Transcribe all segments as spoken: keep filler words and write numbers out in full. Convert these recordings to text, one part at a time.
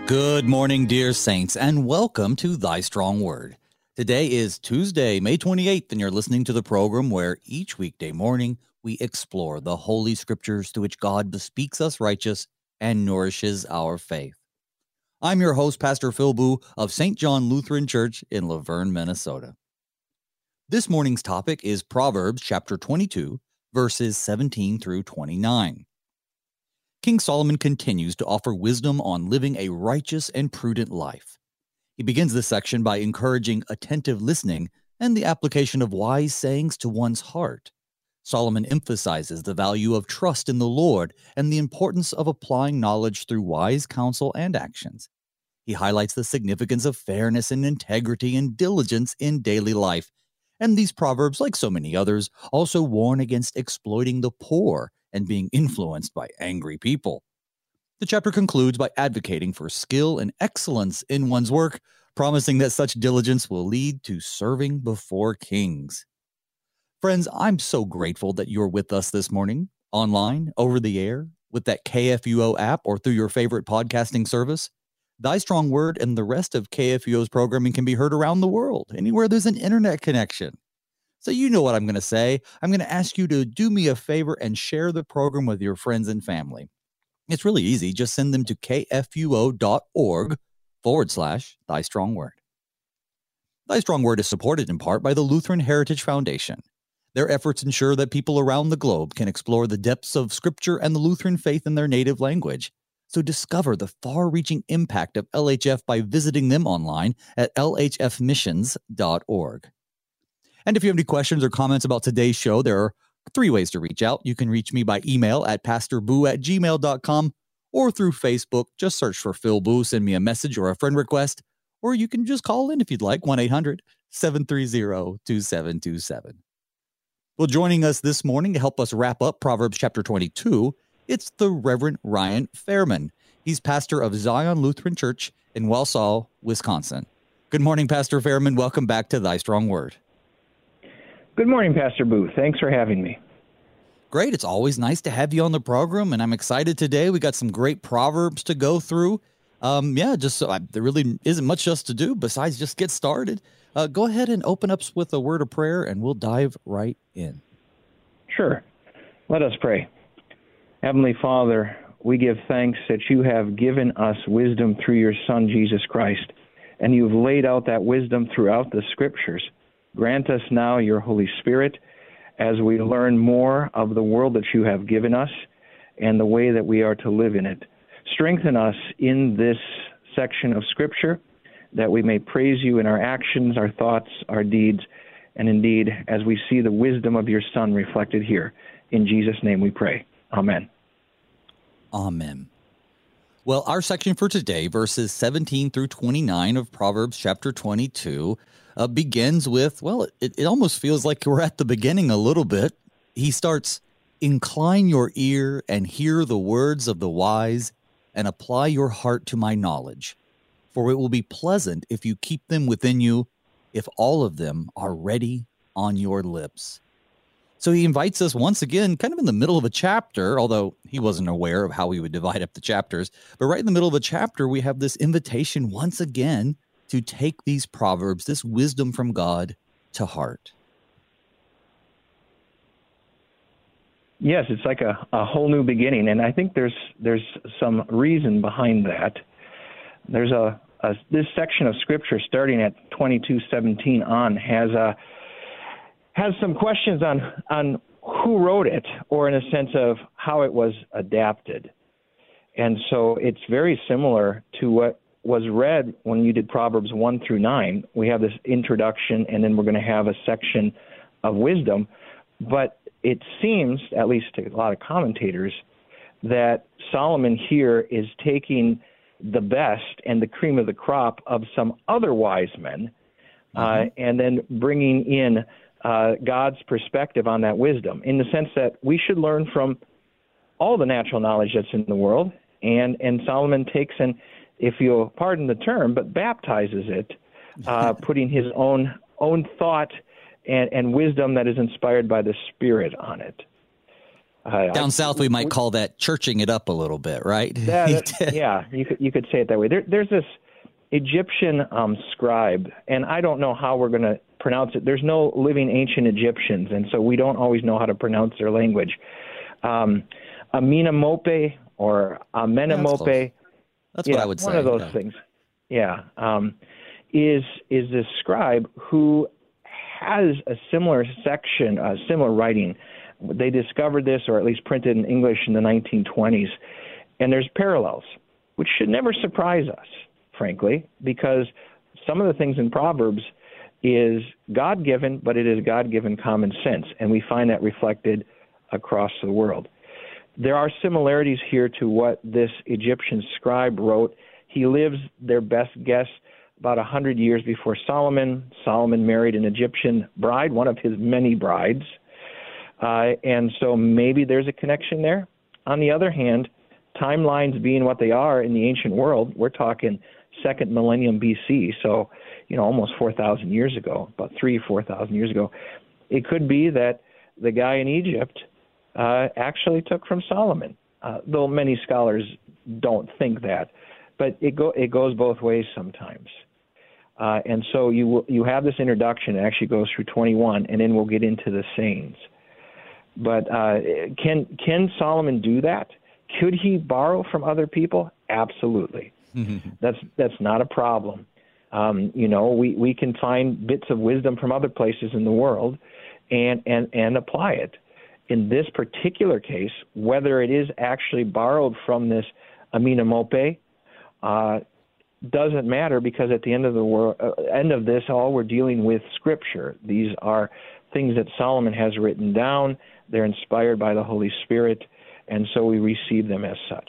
Good morning, dear saints, and welcome to Thy Strong Word. Today is Tuesday, May twenty-eighth, and you're listening to the program where each weekday morning we explore the Holy Scriptures to which God bespeaks us righteous and nourishes our faith. I'm your host, Pastor Phil Boo of Saint John Lutheran Church in Laverne, Minnesota. This morning's topic is Proverbs chapter twenty-two, verses seventeen through twenty-nine. King Solomon continues to offer wisdom on living a righteous and prudent life. He begins this section by encouraging attentive listening and the application of wise sayings to one's heart. Solomon emphasizes the value of trust in the Lord and the importance of applying knowledge through wise counsel and actions. He highlights the significance of fairness and integrity and diligence in daily life. And these proverbs, like so many others, also warn against exploiting the poor and being influenced by angry people. The chapter concludes by advocating for skill and excellence in one's work, promising that such diligence will lead to serving before kings. Friends, I'm so grateful that you're with us this morning, online, over the air, with that K F U O app, or through your favorite podcasting service. Thy Strong Word and the rest of K F U O's programming can be heard around the world, anywhere there's an internet connection. So you know what I'm going to say. I'm going to ask you to do me a favor and share the program with your friends and family. It's really easy. Just send them to kfuo.org forward slash Thy Strong Word. Thy Strong Word is supported in part by the Lutheran Heritage Foundation. Their efforts ensure that people around the globe can explore the depths of Scripture and the Lutheran faith in their native language. So discover the far-reaching impact of L H F by visiting them online at l h f missions dot org. And if you have any questions or comments about today's show, there are three ways to reach out. You can reach me by email at pastorboo at gmail dot com or through Facebook. Just search for Phil Boo, send me a message or a friend request, or you can just call in if you'd like, one eight hundred seven three zero two seven two seven. Well, joining us this morning to help us wrap up Proverbs chapter twenty-two, it's the Reverend Ryan Fairman. He's pastor of Zion Lutheran Church in Wausau, Wisconsin. Good morning, Pastor Fairman. Welcome back to Thy Strong Word. Good morning, Pastor Booth. Thanks for having me. Great. It's always nice to have you on the program, and I'm excited today. We got some great Proverbs to go through. Um, yeah, just so I, there really isn't much else to do besides just get started. Uh, go ahead and open up with a word of prayer, and we'll dive right in. Sure. Let us pray. Heavenly Father, we give thanks that you have given us wisdom through your Son, Jesus Christ, and you've laid out that wisdom throughout the Scriptures. Grant us now your Holy Spirit as we learn more of the world that you have given us and the way that we are to live in it. Strengthen us in this section of Scripture that we may praise you in our actions, our thoughts, our deeds, and indeed as we see the wisdom of your Son reflected here. In Jesus' name we pray. Amen. Amen. Well, our section for today, verses seventeen through twenty-nine of Proverbs chapter twenty-two, uh, begins with, well, it, it almost feels like we're at the beginning a little bit. He starts, "Incline your ear and hear the words of the wise, and apply your heart to my knowledge. For it will be pleasant if you keep them within you, if all of them are ready on your lips." So he invites us once again, kind of in the middle of a chapter, although he wasn't aware of how he would divide up the chapters. But right in the middle of a chapter, we have this invitation once again to take these proverbs, this wisdom from God, to heart. Yes, it's like a, a whole new beginning, and I think there's there's some reason behind that. There's a, a this section of Scripture starting at twenty-two seventeen on has a has some questions on on who wrote it, or in a sense of how it was adapted. And so it's very similar to what was read when you did Proverbs one through nine. We have this introduction, and then we're going to have a section of wisdom. But it seems, at least to a lot of commentators, that Solomon here is taking the best and the cream of the crop of some other wise men, mm-hmm. uh, and then bringing in Uh, God's perspective on that wisdom, in the sense that we should learn from all the natural knowledge that's in the world, and, and Solomon takes and, if you'll pardon the term, but baptizes it, uh, putting his own own thought and, and wisdom that is inspired by the Spirit on it. Uh, Down I, south, we might call that churching it up a little bit, right? That, yeah, you could you could say it that way. There, there's this Egyptian um, scribe, and I don't know how we're going to pronounce it. There's no living ancient Egyptians, and so we don't always know how to pronounce their language. Um, Amenemope or Amenemope. Yeah, that's, that's yeah, what I would one say. One of those yeah. things. Yeah, um, is is this scribe who has a similar section, a similar writing. They discovered this, or at least printed in English in the nineteen twenties, and there's parallels, which should never surprise us, frankly, because some of the things in Proverbs is God-given, but it is God-given common sense, and we find that reflected across the world. There are similarities here to what this Egyptian scribe wrote. He lives, their best guess, about one hundred years before Solomon. Solomon married an Egyptian bride, one of his many brides. Uh, and so maybe there's a connection there. On the other hand, timelines being what they are in the ancient world, we're talking second millennium B C, so you know almost four thousand years ago, about three, four thousand years ago. It could be that the guy in Egypt uh, actually took from Solomon, uh, though many scholars don't think that. But it go it goes both ways sometimes. Uh, and so you you have this introduction. It actually goes through twenty-one, and then we'll get into the sayings. But uh, can can Solomon do that? Could he borrow from other people? Absolutely. That's that's not a problem. Um, you know, we, we can find bits of wisdom from other places in the world and, and, and apply it. In this particular case, whether it is actually borrowed from this Amenemope, uh, doesn't matter, because at the end of the world, uh, end of this, all we're dealing with Scripture. These are things that Solomon has written down. They're inspired by the Holy Spirit, and so we receive them as such.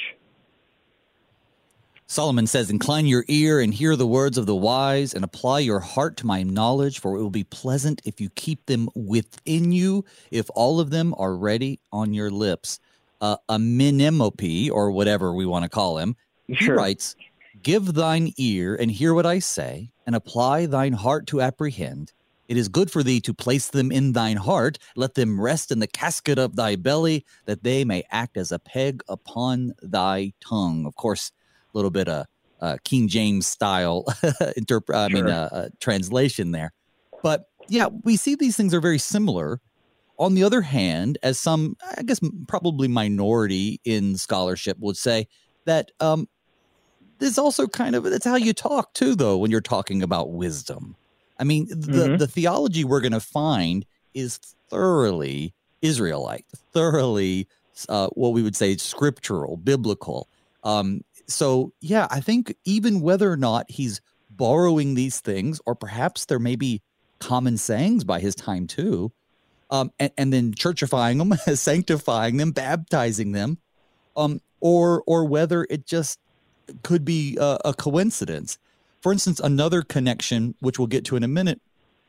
Solomon says, "Incline your ear and hear the words of the wise, and apply your heart to my knowledge, for it will be pleasant if you keep them within you, if all of them are ready on your lips." Uh, Amenemope, or whatever we want to call him, Sure. he writes, "Give thine ear and hear what I say, and apply thine heart to apprehend. It is good for thee to place them in thine heart. Let them rest in the casket of thy belly, that they may act as a peg upon thy tongue." Of course, a little bit of uh, King James style interp- I Sure. mean, uh, uh, translation there. But yeah, we see these things are very similar. On the other hand, as some, I guess, probably minority in scholarship would say, that um, there's also kind of, that's how you talk too, though, when you're talking about wisdom. I mean, the, Mm-hmm. the theology we're going to find is thoroughly Israelite, thoroughly uh, what we would say scriptural, biblical. Um, so, yeah, I think even whether or not he's borrowing these things, or perhaps there may be common sayings by his time too, um, and, and then churchifying them, sanctifying them, baptizing them, um, or or whether it just could be a, a coincidence. For instance, another connection, which we'll get to in a minute,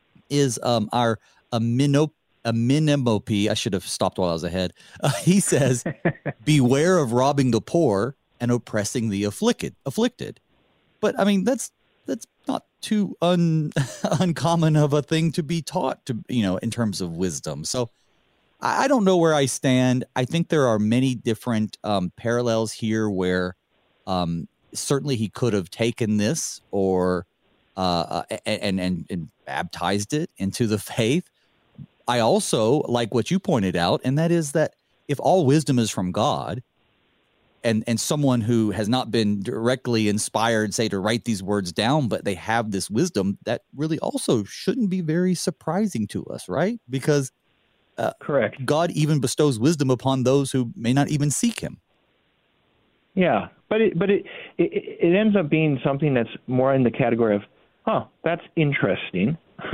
is um, our Amenemope. Amenemope. I should have stopped while I was ahead. Uh, he says, "Beware of robbing the poor and oppressing the afflicted." Afflicted, but I mean that's that's not too un, uncommon of a thing to be taught, to you know, in terms of wisdom. So I, I don't know where I stand. I think there are many different um, parallels here where. Um, certainly he could have taken this or uh, and, and and baptized it into the faith. I also like what you pointed out, and that is that if all wisdom is from God, and and someone who has not been directly inspired, say, to write these words down, but they have this wisdom, that really also shouldn't be very surprising to us, right? Because uh, Correct. God even bestows wisdom upon those who may not even seek him. Yeah, but it but it, it it ends up being something that's more in the category of, huh, that's interesting.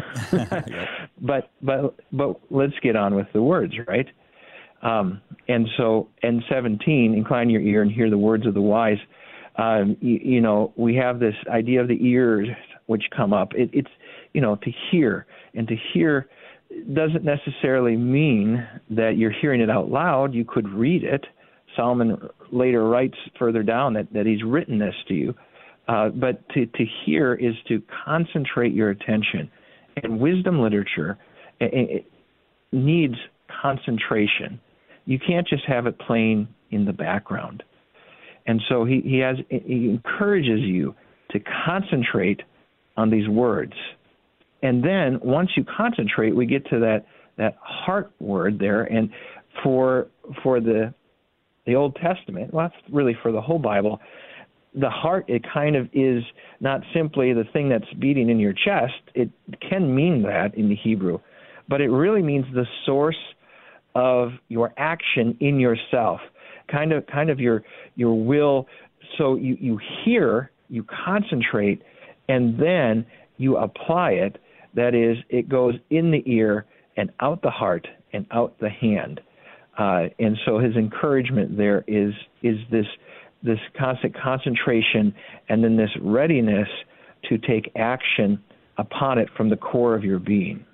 but but but let's get on with the words, right? Um, and so, and seventeen, incline your ear and hear the words of the wise. Um, you, you know, we have this idea of the ears which come up. It, it's you know to hear, and to hear doesn't necessarily mean that you're hearing it out loud. You could read it. Solomon later writes further down that, that he's written this to you. Uh, but to, to hear is to concentrate your attention. And wisdom literature it, it needs concentration. you can't just have it playing in the background. And so he, he has he encourages you to concentrate on these words. And then once you concentrate, we get to that, that heart word there. And for for the the Old Testament, well, that's really for the whole Bible, the heart, it kind of is not simply the thing that's beating in your chest. It can mean that in the Hebrew, but it really means the source of your action in yourself, kind of kind of your your will. So you, you hear, you concentrate, and then you apply it. That is, it goes in the ear and out the heart and out the hand. Uh, and so his encouragement there is is this this constant concentration and then this readiness to take action upon it from the core of your being.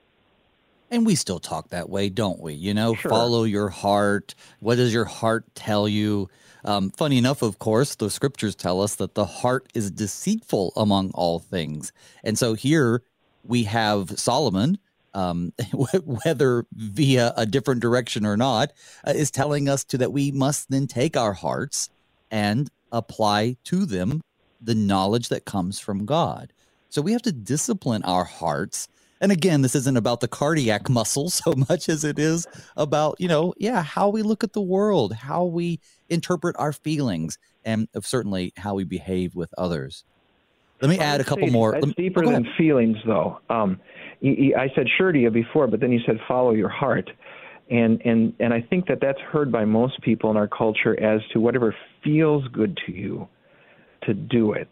And we still talk that way, don't we? You know, Sure. Follow your heart. What does your heart tell you? Um, funny enough, of course, the scriptures tell us that the heart is deceitful among all things. And so here we have Solomon, um, whether via a different direction or not, uh, is telling us to that we must then take our hearts and apply to them the knowledge that comes from God. So we have to discipline our hearts. And again, this isn't about the cardiac muscle so much as it is about, you know, yeah, how we look at the world, how we interpret our feelings, and certainly how we behave with others. Let me Well, add a couple say, more. It's Let me, deeper oh, go than ahead. feelings, though. Um, y- y- I said sure to you before, but then you said follow your heart. And, and, and I think that that's heard by most people in our culture as to whatever feels good to you, to do it.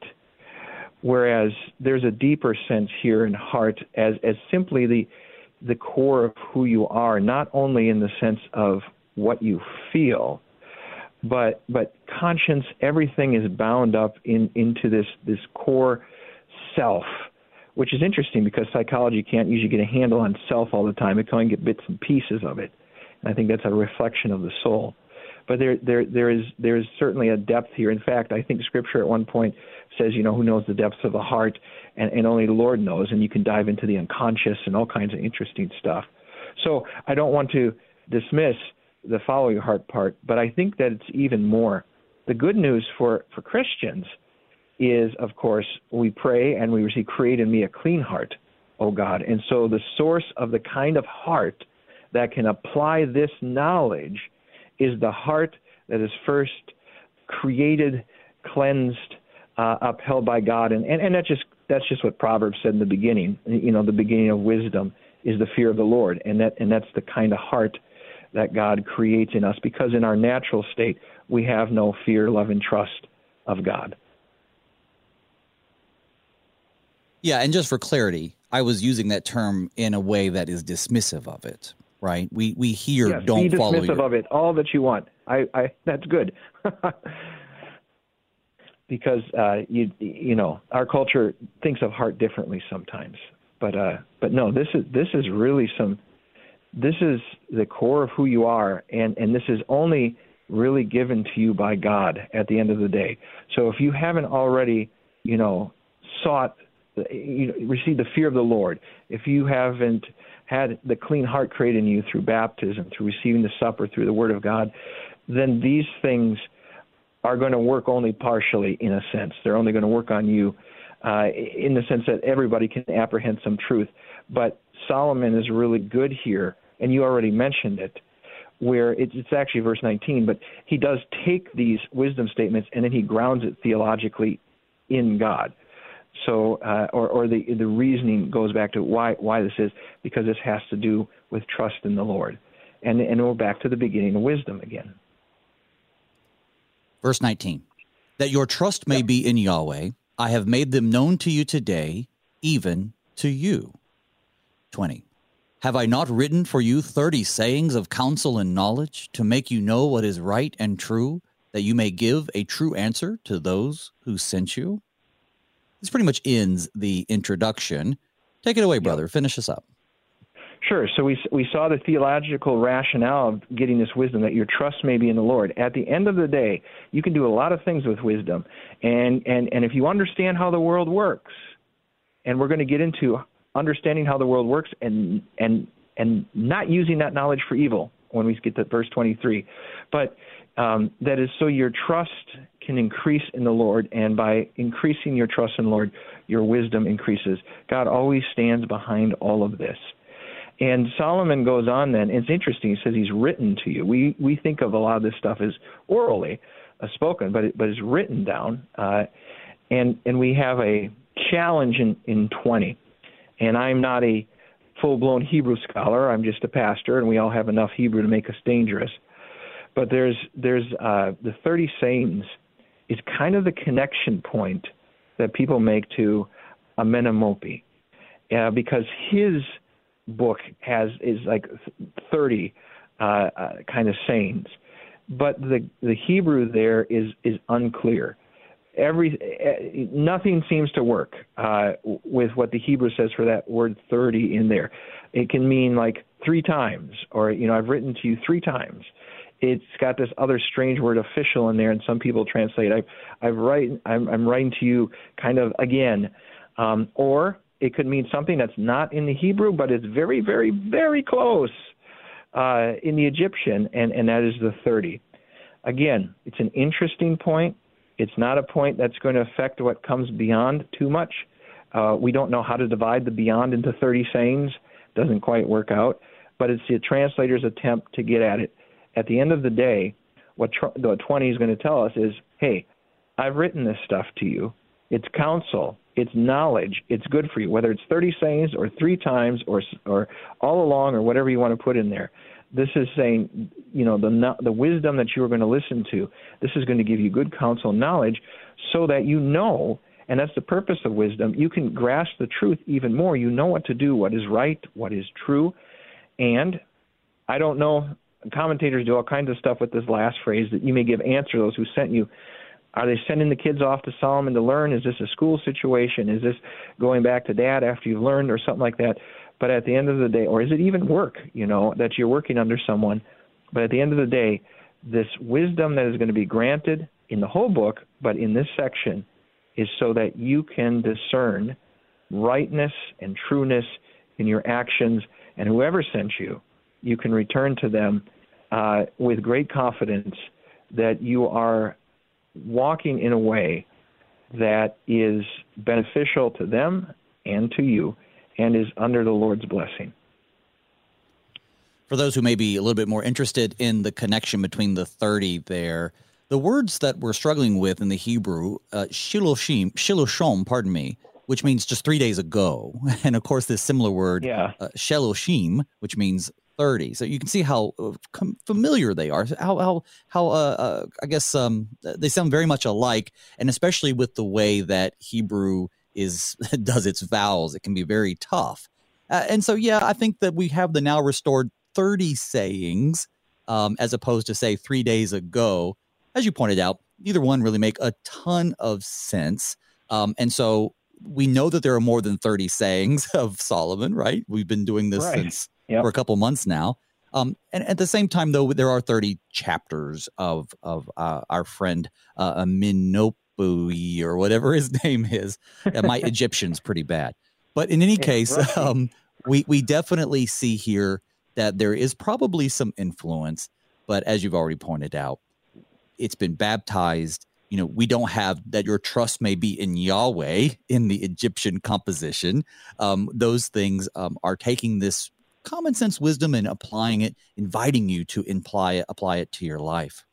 Whereas there's a deeper sense here in heart as, as simply the the core of who you are, not only in the sense of what you feel, but but conscience, everything is bound up in into this, this core self, which is interesting because psychology can't usually get a handle on self all the time. It can only get bits and pieces of it. And I think that's a reflection of the soul. But there, there, there is, there is certainly a depth here. In fact, I think Scripture at one point says, you know, who knows the depths of the heart, and, and only the Lord knows, and you can dive into the unconscious and all kinds of interesting stuff. So I don't want to dismiss the follow your heart part, but I think that it's even more. The good news for, for Christians is, of course, we pray and we receive, create in me a clean heart, O God. And so the source of the kind of heart that can apply this knowledge is the heart that is first created, cleansed, uh, upheld by God. And, and, and that's just that's just what Proverbs said in the beginning. You know, the beginning of wisdom is the fear of the Lord. And that and that's the kind of heart that God creates in us, because in our natural state, we have no fear, love, and trust of God. Yeah, and just for clarity, I was using that term in a way that is dismissive of it, right? We we hear Yes, don't be follow dismissive your... of it, all that you want. I, I that's good. Because uh, you you know, our culture thinks of heart differently sometimes. But uh, but no, this is this is really some this is the core of who you are, and, and this is only really given to you by God at the end of the day. So if you haven't already, you know, sought, you know, received the fear of the Lord, if you haven't had the clean heart created in you through baptism, through receiving the supper, through the Word of God, then these things are going to work only partially, in a sense. They're only going to work on you uh, in the sense that everybody can apprehend some truth. But Solomon is really good here, and you already mentioned it, where it's, it's actually verse nineteen, but he does take these wisdom statements and then he grounds it theologically in God. So, uh, or, or the the reasoning goes back to why why this is, because this has to do with trust in the Lord. And, and we're back to the beginning of wisdom again. Verse nineteen, that your trust may Yep. be in Yahweh, I have made them known to you today, even to you. twenty, have I not written for you thirty sayings of counsel and knowledge to make you know what is right and true, that you may give a true answer to those who sent you? This pretty much ends the introduction. Take it away, brother. Yep. Finish us up. Sure. So we we saw the theological rationale of getting this wisdom, that your trust may be in the Lord. At the end of the day, you can do a lot of things with wisdom. And, and, and if you understand how the world works, and we're going to get into understanding how the world works and and and not using that knowledge for evil, when we get to verse twenty-three. But um, that is so your trust can increase in the Lord, and by increasing your trust in the Lord, your wisdom increases. God always stands behind all of this. And Solomon goes on then, and it's interesting, he says he's written to you. We we think of a lot of this stuff as orally uh, spoken, but it, but it's written down. Uh, and and we have a challenge in, in twenty. And I'm not a full-blown Hebrew scholar. I'm just a pastor, and we all have enough Hebrew to make us dangerous. But there's there's uh, the thirty sayings is kind of the connection point that people make to Amenemopi, uh, because his book has is like thirty uh, uh, kind of sayings, but the the Hebrew there is is unclear. Every uh, nothing seems to work uh, with what the Hebrew says for that word thirty in there. It can mean like three times, or you know, I've written to you three times. It's got this other strange word official in there, and some people translate I've I've write I'm, I'm writing to you kind of again, um, or it could mean something that's not in the Hebrew, but it's very, very, very close uh, in the Egyptian, and, and that is the thirty. Again, it's an interesting point. It's not a point that's going to affect what comes beyond too much. Uh, we don't know how to divide the beyond into thirty sayings. Doesn't quite work out, but it's the translator's attempt to get at it. At the end of the day, what tr- the twenty is going to tell us is, hey, I've written this stuff to you. It's counsel. It's knowledge. It's good for you, whether it's thirty sayings or three times or or all along or whatever you want to put in there. This is saying, you know, the the wisdom that you are going to listen to, this is going to give you good counsel and knowledge so that you know, and that's the purpose of wisdom, you can grasp the truth even more. You know what to do, what is right, what is true. And I don't know, commentators do all kinds of stuff with this last phrase, that you may give answer to those who sent you. Are they sending the kids off to Solomon to learn? Is this a school situation? Is this going back to dad after you've learned or something like that? But at the end of the day, or is it even work, you know, that you're working under someone? But at the end of the day, this wisdom that is going to be granted in the whole book, but in this section, is so that you can discern rightness and trueness in your actions, and whoever sent you, you can return to them uh, with great confidence that you are walking in a way that is beneficial to them and to you and is under the Lord's blessing. For those who may be a little bit more interested in the connection between the thirty there, the words that we're struggling with in the Hebrew, uh, shiloshim, shiloshom, pardon me, which means just three days ago. And of course, this similar word, yeah. uh, sheloshim, which means thirty. So you can see how familiar they are, how, how, how uh, uh, I guess um, they sound very much alike, and especially with the way that Hebrew is does its vowels, it can be very tough. Uh, and so, yeah, I think that we have the now restored thirty sayings um, as opposed to, say, three days ago. As you pointed out, neither one really make a ton of sense. Um, and so we know that there are more than thirty sayings of Solomon, right? We've been doing this right. since Yep. for a couple months now. Um, and at the same time, though, there are thirty chapters of of uh, our friend uh, Amenemopi, or whatever his name is. Uh, my Egyptian's pretty bad. But in any case, right. um, we, we definitely see here that there is probably some influence. But as you've already pointed out, it's been baptized. You know, we don't have that your trust may be in Yahweh in the Egyptian composition. Um, those things um, are taking this common sense wisdom and applying it, inviting you to imply it, apply it to your life.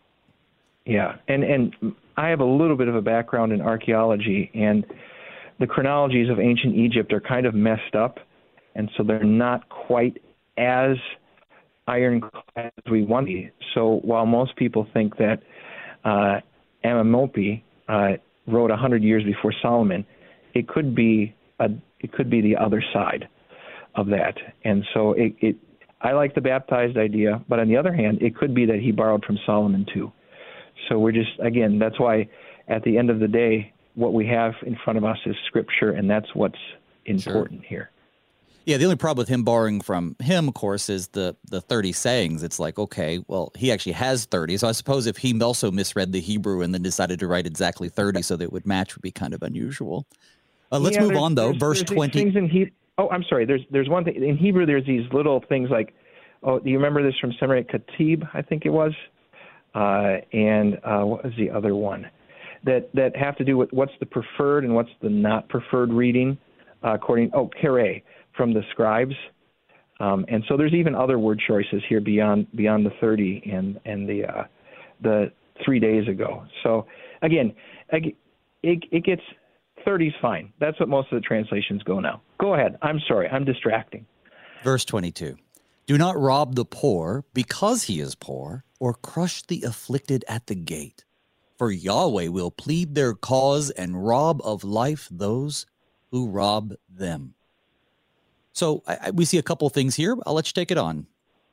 Yeah, and and I have a little bit of a background in archaeology, and the chronologies of ancient Egypt are kind of messed up, and so they're not quite as ironclad as we want to be. So while most people think that uh, Amenemopi uh, wrote a hundred years before Solomon, it could be a it could be the other side of that. And so it, it, I like the baptized idea, but on the other hand, it could be that he borrowed from Solomon too. So we're just, again, that's why at the end of the day, what we have in front of us is Scripture, and that's what's important sure. here. Yeah, the only problem with him borrowing from him, of course, is the, the thirty sayings. It's like, okay, well, he actually has thirty. So I suppose if he also misread the Hebrew and then decided to write exactly thirty so that it would match would be kind of unusual. Uh, let's yeah, move on, though. There's, Verse there's twenty. Things in he- oh, I'm sorry. There's there's one thing. In Hebrew, there's these little things like oh, do you remember this from seminary? Khatib, I think it was. Uh, and uh, what was the other one? That that have to do with what's the preferred and what's the not preferred reading, uh, according, oh, Kere from the scribes. Um, and so there's even other word choices here beyond beyond the thirty and, and the uh, the three days ago. So, again, it, it gets, thirty's fine. That's what most of the translations go now. Go ahead. I'm sorry. I'm distracting. Verse twenty-two. Do not rob the poor because he is poor, or crush the afflicted at the gate. For Yahweh will plead their cause and rob of life those who rob them. So I, I, we see a couple things here. I'll let you take it on.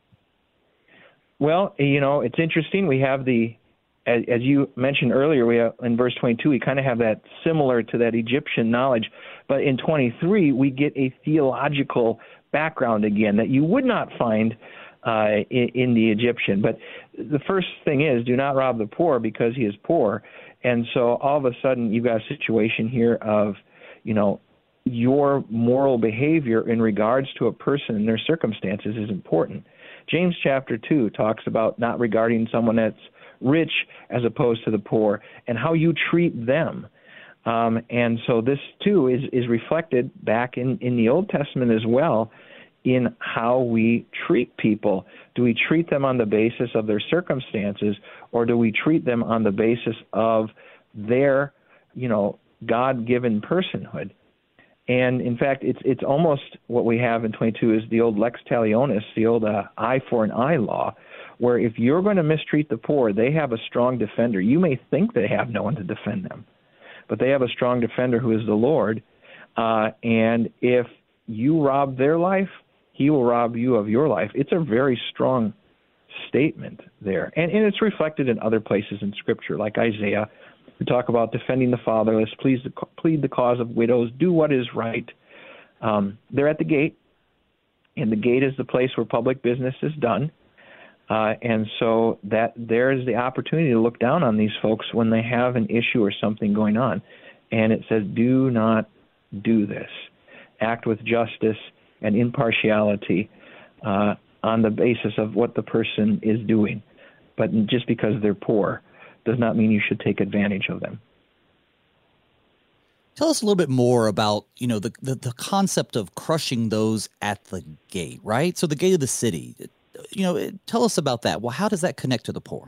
Well, you know, it's interesting. We have the, as, as you mentioned earlier, we have, in verse twenty-two, we kind of have that similar to that Egyptian knowledge. But in twenty-three, we get a theological background again that you would not find uh, in, in the Egyptian. But the first thing is, do not rob the poor because he is poor. And so all of a sudden you've got a situation here of, you know, your moral behavior in regards to a person and their circumstances is important. James chapter two talks about not regarding someone that's rich as opposed to the poor and how you treat them. Um, and so this, too, is, is reflected back in, in the Old Testament as well in how we treat people. Do we treat them on the basis of their circumstances, or do we treat them on the basis of their, you know, God-given personhood? And, in fact, it's it's almost what we have in twenty-two is the old lex talionis, the old uh, eye for an eye law, where if you're going to mistreat the poor, they have a strong defender. You may think they have no one to defend them, but they have a strong defender who is the Lord. Uh, and if you rob their life, he will rob you of your life. It's a very strong statement there. And, and it's reflected in other places in Scripture, like Isaiah. We talk about defending the fatherless, please the, plead the cause of widows, do what is right. Um, they're at the gate, and the gate is the place where public business is done. Uh, and so that there is the opportunity to look down on these folks when they have an issue or something going on. And it says, do not do this. Act with justice and impartiality uh, on the basis of what the person is doing. But just because they're poor does not mean you should take advantage of them. Tell us a little bit more about, you know, the, the, the concept of crushing those at the gate, right? So the gate of the city, you know, tell us about that. Well, how does that connect to the poor?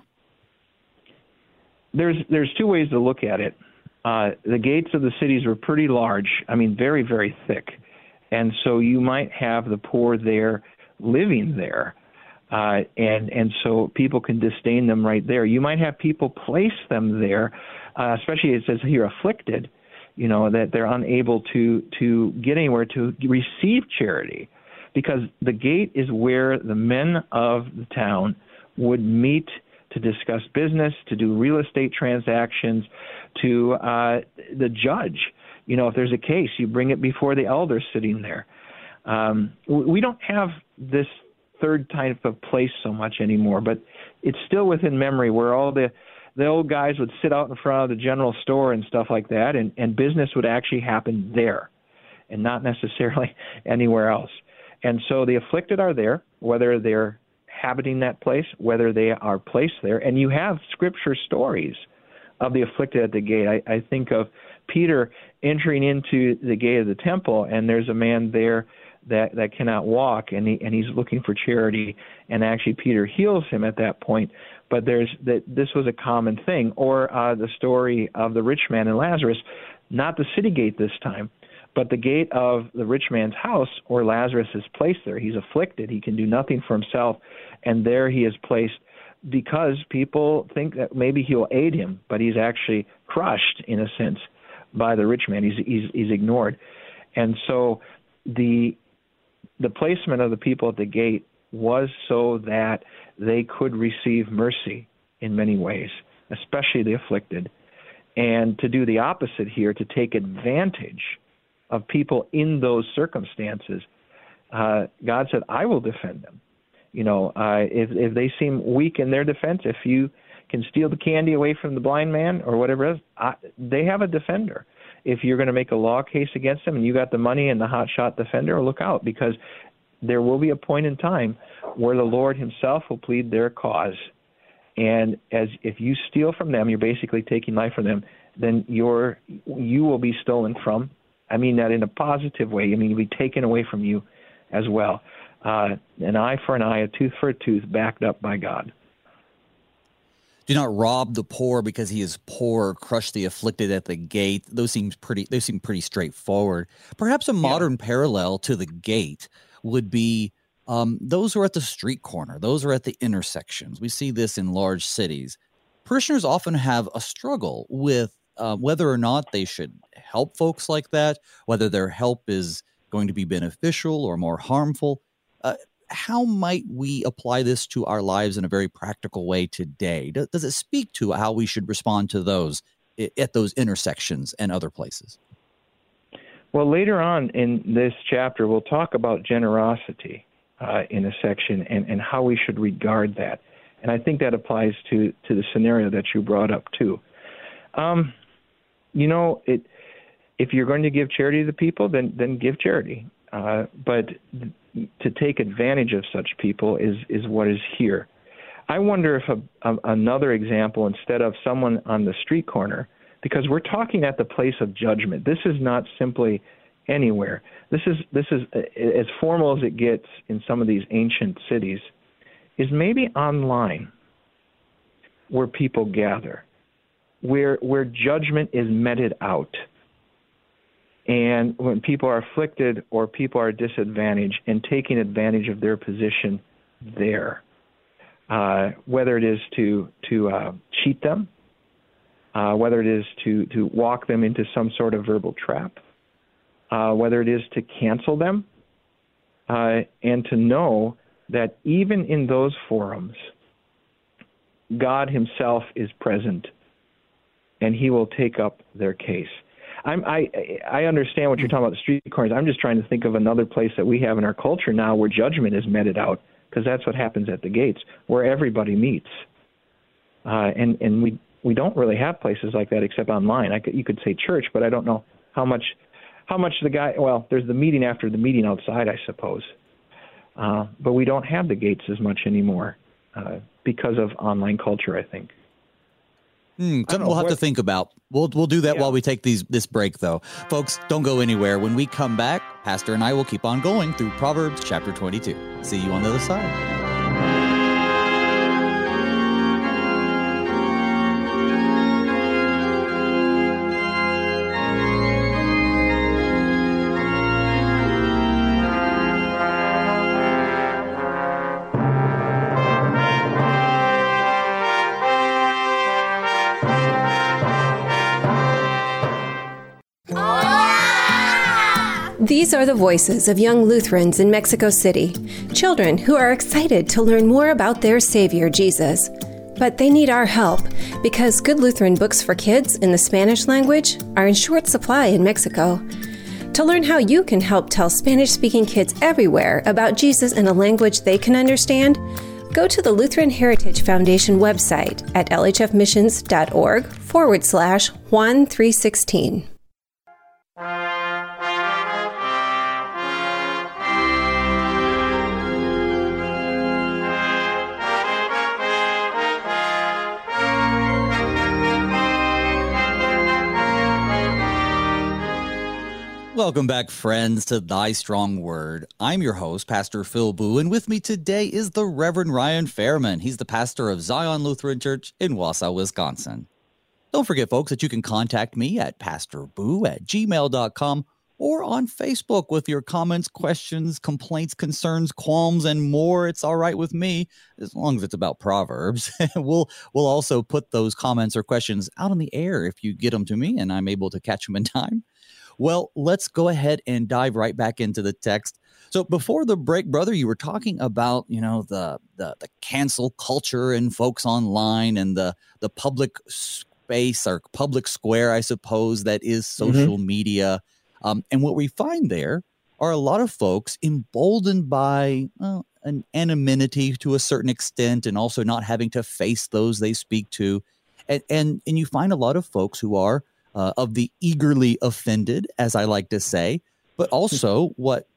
There's there's two ways to look at it. Uh, the gates of the cities were pretty large, I mean, very, very thick. And so you might have the poor there living there. Uh, and, and so people can disdain them right there. You might have people place them there, uh, especially it says here afflicted, you know, that they're unable to, to get anywhere to receive charity, because the gate is where the men of the town would meet to discuss business, to do real estate transactions, to uh, the judge. You know, if there's a case, you bring it before the elders sitting there. Um, we don't have this third type of place so much anymore, but it's still within memory where all the the old guys would sit out in front of the general store and stuff like that, and, and business would actually happen there and not necessarily anywhere else. And so the afflicted are there, whether they're habiting that place, whether they are placed there. And you have scripture stories of the afflicted at the gate. I, I think of Peter entering into the gate of the temple, and there's a man there that, that cannot walk, and he, and he's looking for charity, and actually Peter heals him at that point. But there's that this was a common thing. Or uh, the story of the rich man and Lazarus, not the city gate this time, but the gate of the rich man's house, where Lazarus is placed there. He's afflicted. He can do nothing for himself, and there he is placed because people think that maybe he'll aid him, but he's actually crushed, in a sense, by the rich man. He's, he's, he's ignored. And so the the placement of the people at the gate was so that they could receive mercy in many ways, especially the afflicted. And to do the opposite here, to take advantage of people in those circumstances, uh, God said, I will defend them. You know, uh, if, if they seem weak in their defense, if you can steal the candy away from the blind man or whatever else, I, they have a defender. If you're going to make a law case against them and you got the money and the hotshot defender, look out, because there will be a point in time where the Lord himself will plead their cause. And as if you steal from them, you're basically taking life from them, then you're, you will be stolen from. I mean that in a positive way. I mean, you'll be taken away from you as well. Uh, an eye for an eye, a tooth for a tooth, backed up by God. Do not rob the poor because he is poor, crush the afflicted at the gate. Those seems pretty, those seem pretty straightforward. Perhaps a modern yeah. parallel to the gate would be um, those who are at the street corner. Those who are at the intersections. We see this in large cities. Parishioners often have a struggle with uh, whether or not they should help folks like that, whether their help is going to be beneficial or more harmful. Uh, how might we apply this to our lives in a very practical way today? Does, does it speak to how we should respond to those at those intersections and other places? Well, later on in this chapter, we'll talk about generosity uh, in a section and, and how we should regard that. And I think that applies to, to the scenario that you brought up, too. Um, you know, it, if you're going to give charity to the people, then, then give charity. Uh, but to take advantage of such people is, is what is here. I wonder if a, a, another example, instead of someone on the street corner, because we're talking at the place of judgment. This is not simply anywhere. This is this is as formal as it gets in some of these ancient cities, is maybe online where people gather, where where judgment is meted out. And when people are afflicted or people are disadvantaged and taking advantage of their position there, uh, whether it is to to uh, cheat them, uh, whether it is to, to walk them into some sort of verbal trap, uh, whether it is to cancel them, uh, and to know that even in those forums, God himself is present and he will take up their case. I'm, I I understand what you're talking about, the street corners. I'm just trying to think of another place that we have in our culture now where judgment is meted out, because that's what happens at the gates, where everybody meets. Uh, and and we, we don't really have places like that except online. I could, you could say church, but I don't know how much how much the guy, well, there's the meeting after the meeting outside, I suppose. Uh, but we don't have the gates as much anymore uh, because of online culture, I think. Hmm, something we'll have what, to think about. We'll we'll do that yeah. while we take these this break, though. Folks, don't go anywhere. When we come back, Pastor and I will keep on going through Proverbs chapter twenty-two. See you on the other side. These are the voices of young Lutherans in Mexico City, children who are excited to learn more about their Savior, Jesus. But they need our help because Good Lutheran books for kids in the Spanish language are in short supply in Mexico. To learn how you can help tell Spanish-speaking kids everywhere about Jesus in a language they can understand, go to the Lutheran Heritage Foundation website at lhfmissions.org forward slash Juan three sixteen. Welcome back, friends, to Thy Strong Word. I'm your host, Pastor Phil Boo, and with me today is the Reverend Ryan Fairman. He's the pastor of Zion Lutheran Church in Wausau, Wisconsin. Don't forget, folks, that you can contact me at pastorboo at gmail dot com or on Facebook with your comments, questions, complaints, concerns, qualms, and more. It's all right with me, as long as it's about Proverbs. we'll we'll also put those comments or questions out on the air if you get them to me and I'm able to catch them in time. Well, let's go ahead and dive right back into the text. So before the break, brother, you were talking about, you know, the the, the cancel culture and folks online and the the public space or public square, I suppose, that is social mm-hmm. media. Um, and what we find there are a lot of folks emboldened by well, an anonymity to a certain extent and also not having to face those they speak to. And and, and you find a lot of folks who are Uh, of the eagerly offended, as I like to say, but also what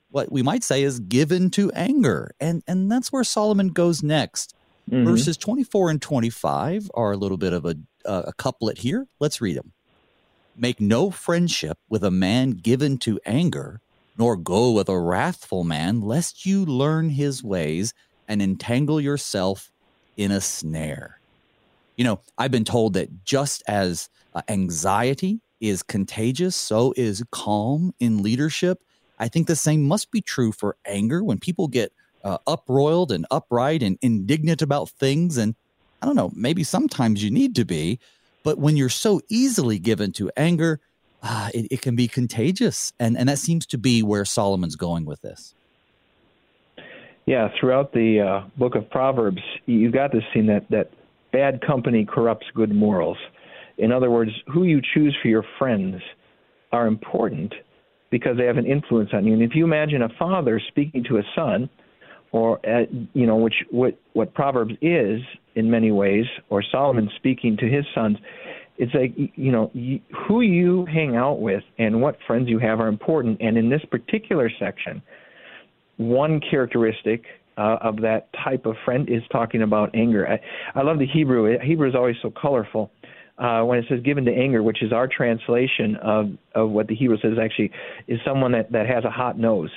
what we might say is given to anger. And, and that's where Solomon goes next. Mm-hmm. Verses twenty-four and twenty-five are a little bit of a, uh, a couplet here. Let's read them. Make no friendship with a man given to anger, nor go with a wrathful man, lest you learn his ways and entangle yourself in a snare. You know, I've been told that just as uh, anxiety is contagious, so is calm in leadership. I think the same must be true for anger. When people get uh, uproiled and upright and indignant about things, and I don't know, maybe sometimes you need to be, but when you're so easily given to anger, uh, it, it can be contagious. And, and that seems to be where Solomon's going with this. Yeah, throughout the uh, book of Proverbs, you got this scene that, that bad company corrupts good morals. In other words, who you choose for your friends are important because they have an influence on you. And if you imagine a father speaking to a son, or, uh, you know, which what, what Proverbs is in many ways, or Solomon speaking to his sons, it's like, you know, you, who you hang out with and what friends you have are important. And in this particular section, one characteristic uh, of that type of friend is talking about anger. I, I love the Hebrew. Hebrew is always so colorful. Uh, when it says given to anger, which is our translation of, of what the Hebrew says actually is someone that, that has a hot nose.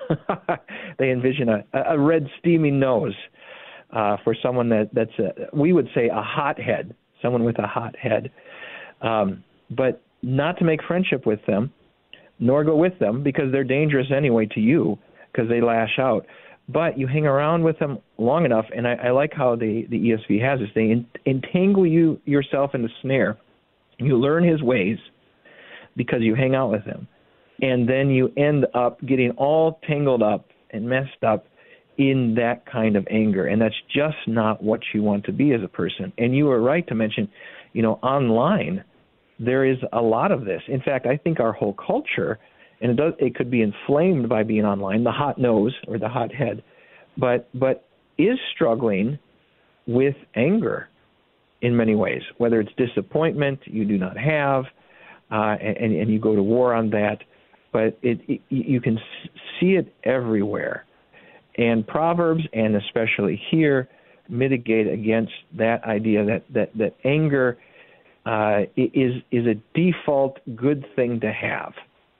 They envision a, a red steaming nose uh, for someone that, that's, a, we would say a hothead, someone with a hot head. Um, but not to make friendship with them, nor go with them, because they're dangerous anyway to you, because they lash out. But you hang around with them long enough, and I, I like how the, the E S V has this. They in, entangle you yourself in the snare. You learn his ways because you hang out with him. And then you end up getting all tangled up and messed up in that kind of anger. And that's just not what you want to be as a person. And you were right to mention, you know, online, there is a lot of this. In fact, I think our whole culture, and it does, it could be inflamed by being online, the hot nose or the hot head, but but is struggling with anger in many ways, whether it's disappointment you do not have, uh, and, and you go to war on that. But it, it, you can see it everywhere. And Proverbs, and especially here, mitigate against that idea that, that, that anger uh, is, is a default good thing to have.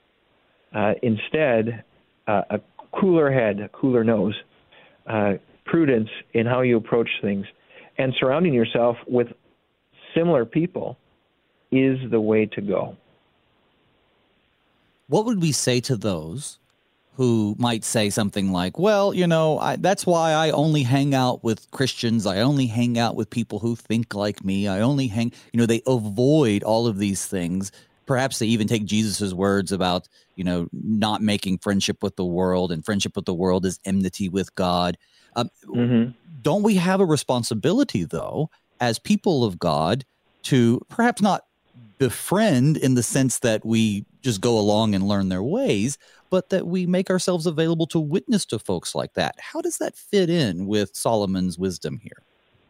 Uh, instead, uh, a cooler head, a cooler nose, uh, prudence in how you approach things, and surrounding yourself with similar people is the way to go. What would we say to those who might say something like, well, you know, I, that's why I only hang out with Christians. I only hang out with people who think like me. I only hang, you know, they avoid all of these things. Perhaps they even take Jesus's words about, you know, not making friendship with the world, and friendship with the world is enmity with God. Um, mm-hmm. Don't we have a responsibility, though, as people of God, to perhaps not befriend in the sense that we just go along and learn their ways, but that we make ourselves available to witness to folks like that? How does that fit in with Solomon's wisdom here?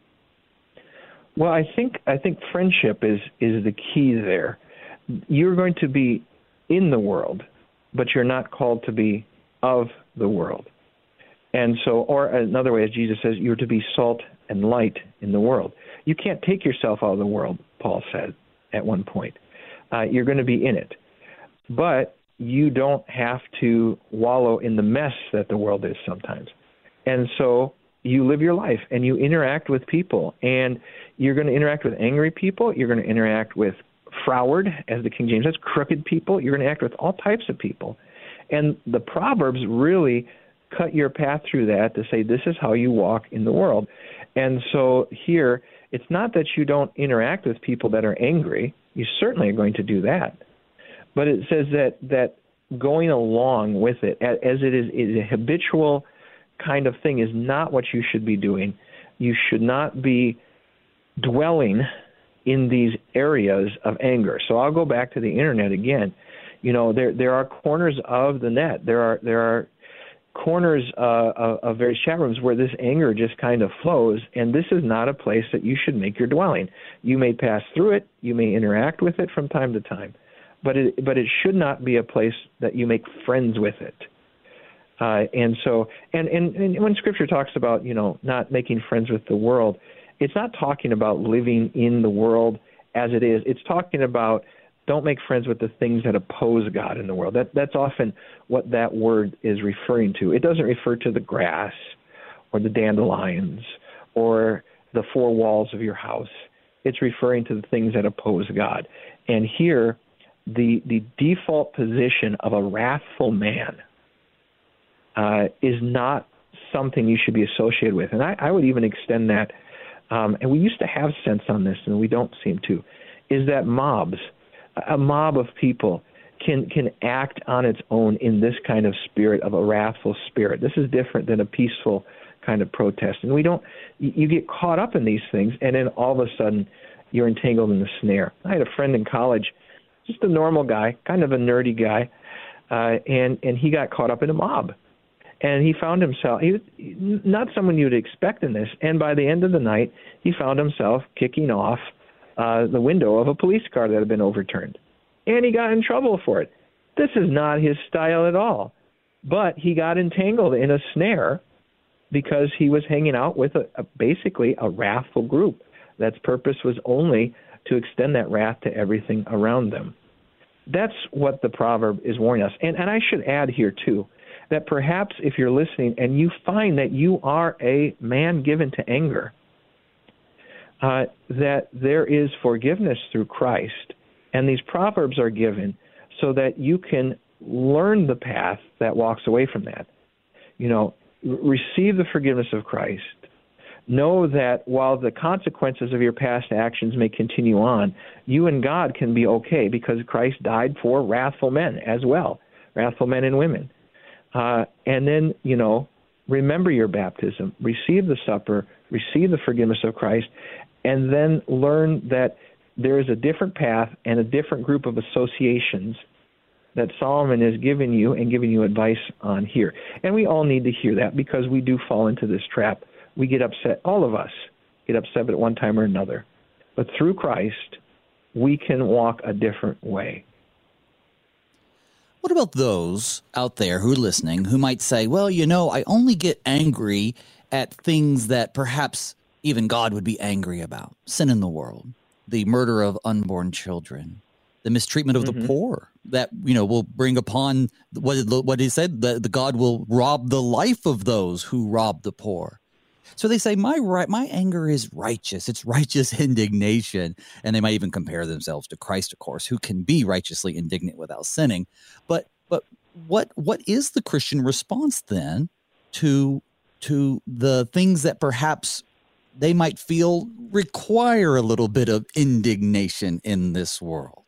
Well, I think I think friendship is is the key there. You're going to be in the world, but you're not called to be of the world. And so, or another way, as Jesus says, you're to be salt and light in the world. You can't take yourself out of the world, Paul said at one point. Uh, you're going to be in it. But you don't have to wallow in the mess that the world is sometimes. And so you live your life and you interact with people. And you're going to interact with angry people. You're going to interact with froward, as the King James says, crooked people. You're going to act with all types of people. And the Proverbs really cut your path through that to say this is how you walk in the world. And so here, it's not that you don't interact with people that are angry. You certainly are going to do that. But it says that that going along with it, as it is, is a habitual kind of thing, is not what you should be doing. You should not be dwelling in these areas of anger. So I'll go back to the internet again. You know, there there are corners of the net. There are there are corners uh, of, of various chat rooms where this anger just kind of flows, and this is not a place that you should make your dwelling. You may pass through it. You may interact with it from time to time. But it, but it should not be a place that you make friends with it. Uh, and so, and, and, and when Scripture talks about, you know, not making friends with the world, it's not talking about living in the world as it is. It's talking about don't make friends with the things that oppose God in the world. That That's often what that word is referring to. It doesn't refer to the grass or the dandelions or the four walls of your house. It's referring to the things that oppose God. And here, the the default position of a wrathful man uh, is not something you should be associated with. And I, I would even extend that, um, and we used to have sense on this, and we don't seem to, is that mobs, a mob of people can can act on its own in this kind of spirit of a wrathful spirit. This is different than a peaceful kind of protest. And we don't, you get caught up in these things, and then all of a sudden you're entangled in the snare. I had a friend in college, just a normal guy, kind of a nerdy guy, uh, and, and he got caught up in a mob. And he found himself, he was not someone you'd expect in this, and by the end of the night, he found himself kicking off uh, the window of a police car that had been overturned. And he got in trouble for it. This is not his style at all. But he got entangled in a snare because he was hanging out with a, a, basically a wrathful group that's purpose was only to extend that wrath to everything around them. That's what the proverb is warning us. And, and I should add here, too, that perhaps if you're listening and you find that you are a man given to anger, uh, that there is forgiveness through Christ, and these proverbs are given so that you can learn the path that walks away from that. You know, receive the forgiveness of Christ. Know that while the consequences of your past actions may continue on, you and God can be okay because Christ died for wrathful men as well, wrathful men and women. Uh, and then, you know, remember your baptism, receive the supper, receive the forgiveness of Christ, and then learn that there is a different path and a different group of associations that Solomon is giving you and giving you advice on here. And we all need to hear that because we do fall into this trap. We get upset, all of us get upset at one time or another. But through Christ, we can walk a different way. What about those out there who are listening who might say, well, you know, I only get angry at things that perhaps even God would be angry about. Sin in the world, the murder of unborn children, the mistreatment of mm-hmm. the poor that, you know, will bring upon what, what he said, that the God will rob the life of those who rob the poor. So they say, my right, my anger is righteous. It's righteous indignation. And they might even compare themselves to Christ, of course, who can be righteously indignant without sinning. But but what what is the Christian response then to to the things that perhaps they might feel require a little bit of indignation in this world?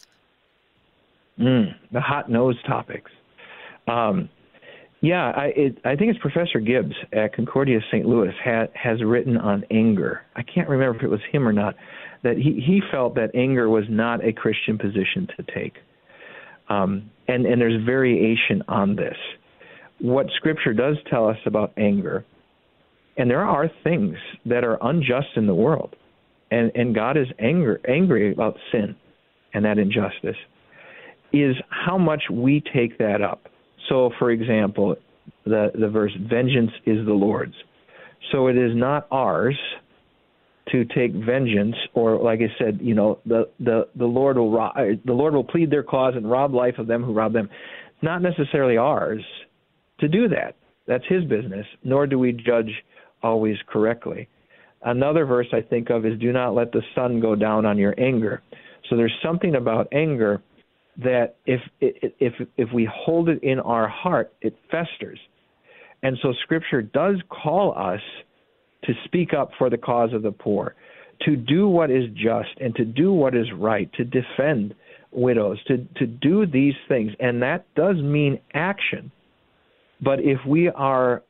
Mm, the hot-nosed topics. Um Yeah, I, it, I think it's Professor Gibbs at Concordia Saint Louis ha, has written on anger. I can't remember if it was him or not, that he, he felt that anger was not a Christian position to take. Um, and, and there's variation on this. What Scripture does tell us about anger, and there are things that are unjust in the world, and, and God is anger, angry about sin and that injustice, is how much we take that up. So, for example, the, the verse, vengeance is the Lord's. So it is not ours to take vengeance, or like I said, you know, the, the, the Lord will rob, the Lord will plead their cause and rob life of them who rob them. It's not necessarily ours to do that. That's his business, nor do we judge always correctly. Another verse I think of is, do not let the sun go down on your anger. So there's something about anger that if if if we hold it in our heart, it festers. And so Scripture does call us to speak up for the cause of the poor, to do what is just and to do what is right, to defend widows, to, to do these things. And that does mean action. But if we are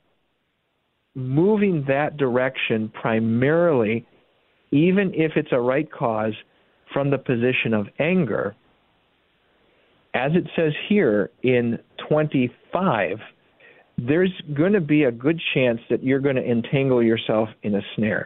moving that direction primarily, even if it's a right cause, from the position of anger, as it says here in twenty-five, there's going to be a good chance that you're going to entangle yourself in a snare.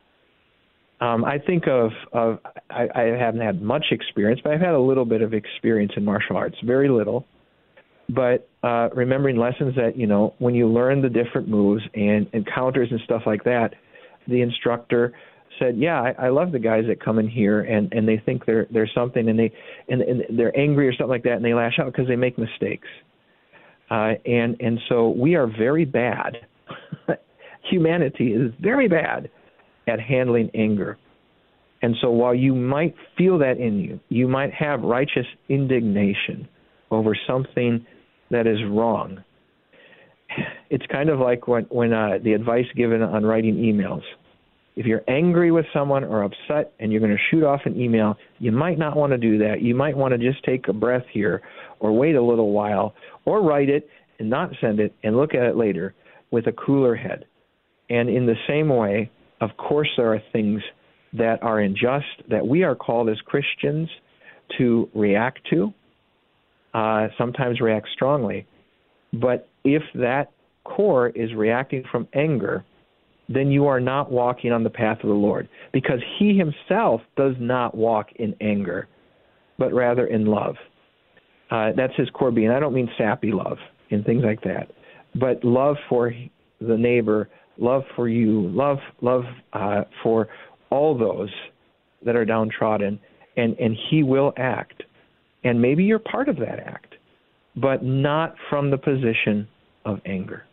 Um, I think of, of I, I haven't had much experience, but I've had a little bit of experience in martial arts, very little. But uh, remembering lessons that, you know, when you learn the different moves and encounters and stuff like that, the instructor said, yeah, I, I love the guys that come in here and, and they think they're, they're something and, they, and, and they're angry or something like that and they lash out because they make mistakes. Uh, and, and so we are very bad. Humanity is very bad at handling anger. And so while you might feel that in you, you might have righteous indignation over something that is wrong. It's kind of like when, when uh, the advice given on writing emails. If you're angry with someone or upset and you're going to shoot off an email, you might not want to do that. You might want to just take a breath here or wait a little while or write it and not send it and look at it later with a cooler head. And in the same way, of course, there are things that are unjust that we are called as Christians to react to, uh, sometimes react strongly. But if that core is reacting from anger, then you are not walking on the path of the Lord, because he himself does not walk in anger, but rather in love. Uh, that's his core being. I don't mean sappy love and things like that, but love for the neighbor, love for you, love love uh, for all those that are downtrodden, and, and he will act. And maybe you're part of that act, but not from the position of anger.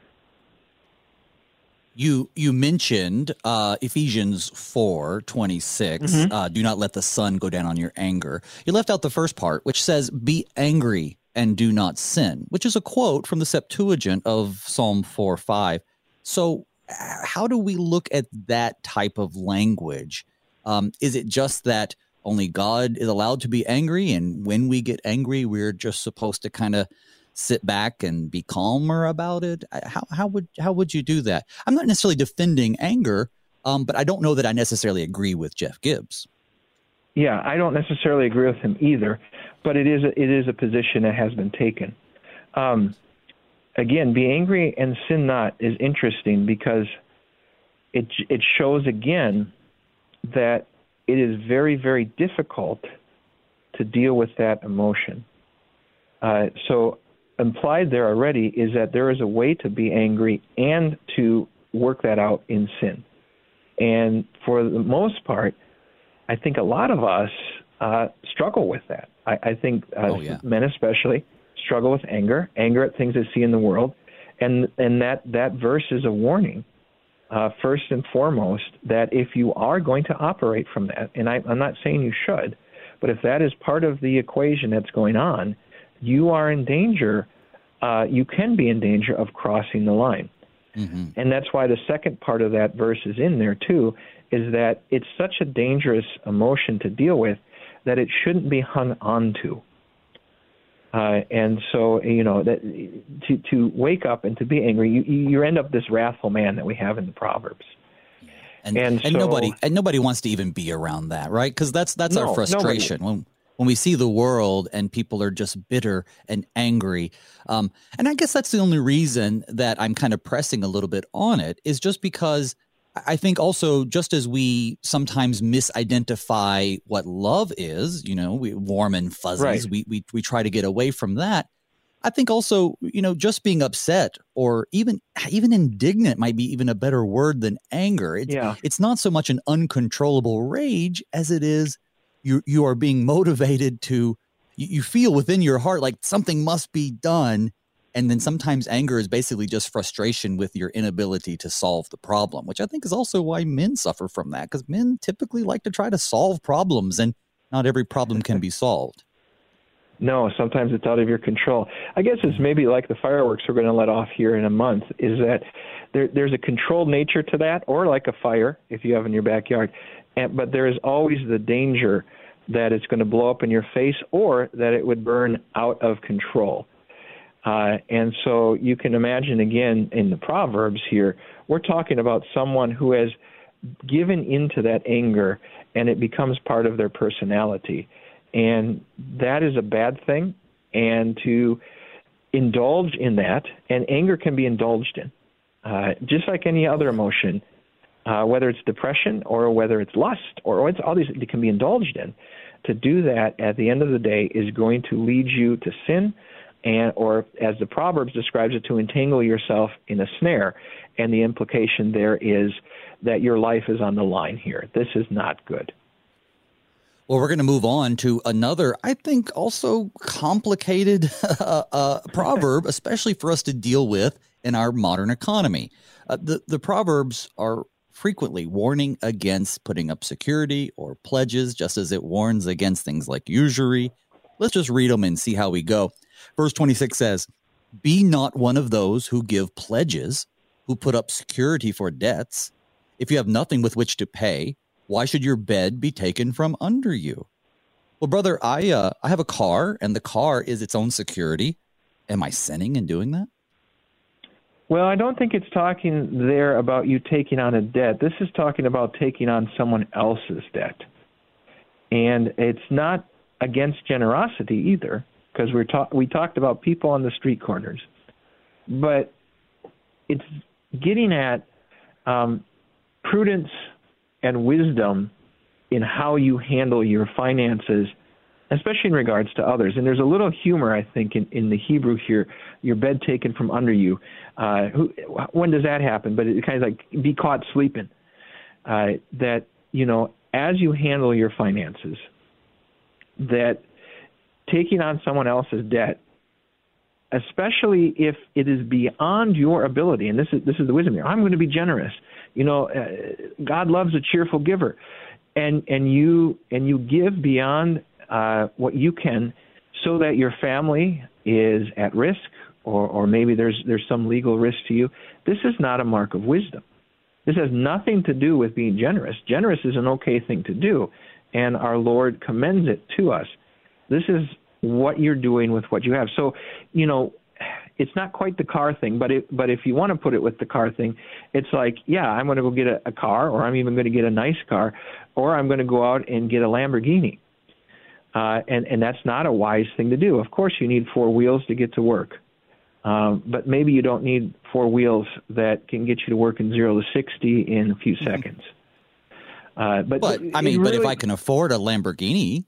You you mentioned uh, Ephesians four twenty-six, mm-hmm. uh, do not let the sun go down on your anger. You left out the first part, which says, be angry and do not sin, which is a quote from the Septuagint of Psalm four five. So how do we look at that type of language? Um, is it just that only God is allowed to be angry, and when we get angry, we're just supposed to kind of sit back and be calmer about it? How how would how would you do that? I'm not necessarily defending anger, um, but I don't know that I necessarily agree with Jeff Gibbs. Yeah, I don't necessarily agree with him either, but it is a, it is a position that has been taken. Um, again, be angry and sin not is interesting because it it shows again that it is very, very difficult to deal with that emotion. Uh, so implied there already is that there is a way to be angry and to work that out in sin. And for the most part, I think a lot of us uh, struggle with that. I, I think uh, oh, yeah. men especially struggle with anger, anger at things they see in the world. And and that, that verse is a warning, uh, first and foremost, that if you are going to operate from that, and I, I'm not saying you should, but if that is part of the equation that's going on, you are in danger, uh, you can be in danger of crossing the line. Mm-hmm. And that's why the second part of that verse is in there too, is that it's such a dangerous emotion to deal with that it shouldn't be hung on to. Uh, and so, you know, that to, to wake up and to be angry, you, you end up this wrathful man that we have in the Proverbs. And, and, and so, nobody and nobody wants to even be around that, right? Because that's that's no, our frustration. When when we see the world and people are just bitter and angry. Um, and I guess that's the only reason that I'm kind of pressing a little bit on it is just because I think also just as we sometimes misidentify what love is, you know, we warm and fuzzies, right. we, we we try to get away from that. I think also, you know, just being upset or even even indignant might be even a better word than anger. It's, yeah. it's not so much an uncontrollable rage as it is you you are being motivated to, you, you feel within your heart like something must be done. And then sometimes anger is basically just frustration with your inability to solve the problem, which I think is also why men suffer from that, because men typically like to try to solve problems, and not every problem can be solved. No, sometimes it's out of your control. I guess it's maybe like the fireworks we're going to let off here in a month, is that there, there's a controlled nature to that, or like a fire if you have in your backyard. And, but there is always the danger that it's going to blow up in your face or that it would burn out of control. Uh, and so you can imagine, again, in the Proverbs here, we're talking about someone who has given into that anger and it becomes part of their personality. And that is a bad thing. And to indulge in that, and anger can be indulged in, uh, just like any other emotion, uh, whether it's depression or whether it's lust or it's all these, it can be indulged in. To do that at the end of the day is going to lead you to sin, and or as the Proverbs describes it, to entangle yourself in a snare. And the implication there is that your life is on the line here. This is not good. Well, we're going to move on to another, I think, also complicated uh, uh, proverb, especially for us to deal with in our modern economy. Uh, the, the Proverbs are frequently warning against putting up security or pledges, just as it warns against things like usury. Let's just read them and see how we go. Verse twenty-six says, "Be not one of those who give pledges, who put up security for debts. If you have nothing with which to pay, why should your bed be taken from under you?" Well, brother, I uh, I have a car, and the car is its own security. Am I sinning in doing that? Well, I don't think it's talking there about you taking on a debt. This is talking about taking on someone else's debt. And it's not against generosity either, because we're ta- we talked about people on the street corners. But it's getting at um, prudence and wisdom in how you handle your finances, especially in regards to others. And there's a little humor, I think, in, in the Hebrew here, your bed taken from under you. Uh, who, when does that happen? But it kind of like be caught sleeping. Uh, that, you know, as you handle your finances, that taking on someone else's debt, especially if it is beyond your ability, and this is this is the wisdom here. I'm going to be generous. You know, uh, God loves a cheerful giver, and and you and you give beyond uh, what you can, so that your family is at risk, or or maybe there's there's some legal risk to you. This is not a mark of wisdom. This has nothing to do with being generous. Generous is an okay thing to do, and our Lord commends it to us. This is what you're doing with what you have. So, you know, it's not quite the car thing, but it, but if you want to put it with the car thing, it's like, yeah, I'm going to go get a, a car, or I'm even going to get a nice car, or I'm going to go out and get a Lamborghini. Uh, and, and that's not a wise thing to do. Of course, you need four wheels to get to work. Um, but maybe you don't need four wheels that can get you to work in zero to sixty in a few mm-hmm. seconds. Uh, but, but I mean, really, but if I can afford a Lamborghini,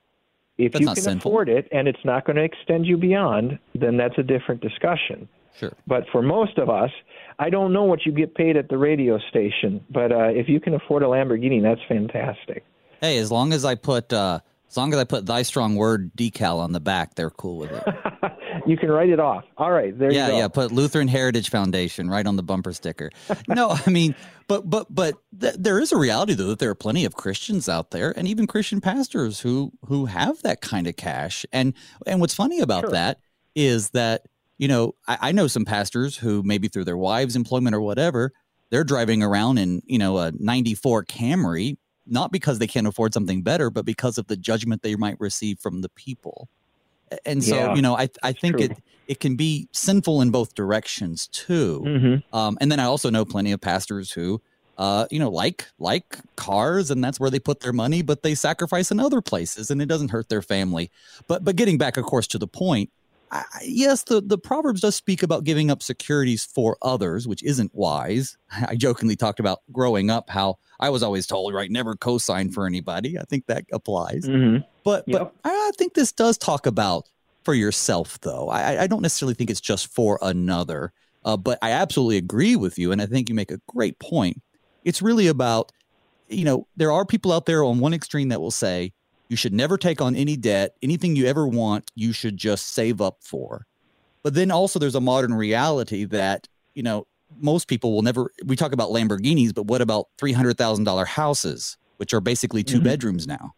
if that's you not can sinful. afford it and it's not going to extend you beyond, then that's a different discussion. Sure. But for most of us, I don't know what you get paid at the radio station, but uh, if you can afford a Lamborghini, that's fantastic. Hey, as long as I put uh, as long as I put Thy Strong Word decal on the back, they're cool with it. You can write it off. All right, there yeah, you go. Yeah, put Lutheran Heritage Foundation right on the bumper sticker. No, I mean, but but but th- there is a reality though that there are plenty of Christians out there, and even Christian pastors who who have that kind of cash. And and what's funny about Sure. that is that, you know, I, I know some pastors who maybe through their wives' employment or whatever, they're driving around in, you know, a ninety-four Camry, not because they can't afford something better, but because of the judgment they might receive from the people. And so, Yeah, you know, I I think true. it it can be sinful in both directions too. Mm-hmm. Um, and then I also know plenty of pastors who, uh, you know, like like cars, and that's where they put their money, but they sacrifice in other places, and it doesn't hurt their family. But but getting back, of course, to the point, I, yes, the the Proverbs does speak about giving up securities for others, which isn't wise. I jokingly talked about growing up how I was always told, right, never co-sign for anybody. I think that applies. Mm-hmm. But Yep. but I think this does talk about for yourself, though. I, I don't necessarily think it's just for another. Uh, but I absolutely agree with you, and I think you make a great point. It's really about, you know, there are people out there on one extreme that will say you should never take on any debt. Anything you ever want, you should just save up for. But then also there's a modern reality that, you know, most people will never – we talk about Lamborghinis, but what about three hundred thousand dollars houses, which are basically two mm-hmm. bedrooms now?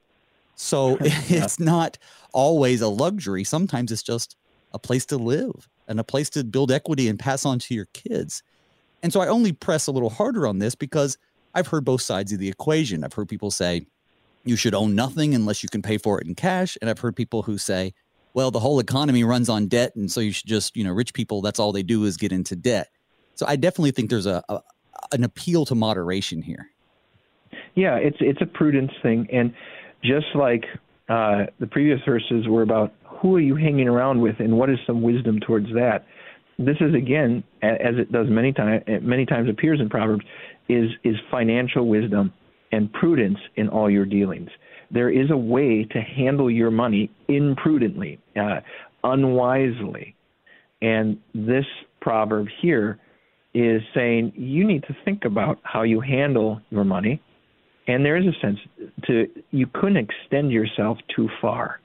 So it's not always a luxury. Sometimes it's just a place to live and a place to build equity and pass on to your kids. And so I only press a little harder on this because I've heard both sides of the equation. I've heard people say you should own nothing unless you can pay for it in cash. And I've heard people who say, well, the whole economy runs on debt, and so you should just, you know, rich people, that's all they do is get into debt. So I definitely think there's a, a an appeal to moderation here. Yeah, it's it's a prudence thing. And just like uh, the previous verses were about who are you hanging around with and what is some wisdom towards that, this is, again, as it does many times, many times appears in Proverbs, is is financial wisdom and prudence in all your dealings. there is a way to handle your money imprudently, uh, unwisely. And this proverb here is saying you need to think about how you handle your money. And there is a sense to you couldn't extend yourself too far.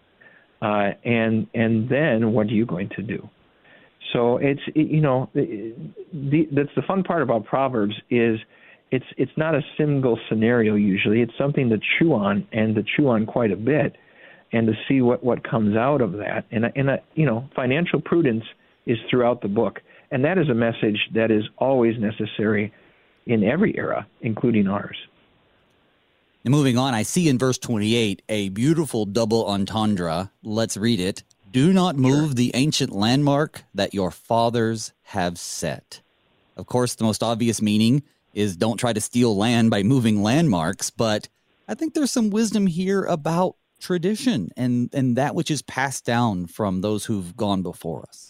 Uh, and and then what are you going to do? So it's it, you know the, the, that's the fun part about Proverbs is it's it's not a single scenario usually. It's something to chew on and to chew on quite a bit, and to see what, what comes out of that. And and uh, you know financial prudence is throughout the book, and that is a message that is always necessary in every era, including ours. And moving on, I see in verse twenty-eight a beautiful double entendre. Let's read it. Do not move sure. the ancient landmark that your fathers have set. Of course, the most obvious meaning is don't try to steal land by moving landmarks, but I think there's some wisdom here about tradition and, and that which is passed down from those who've gone before us.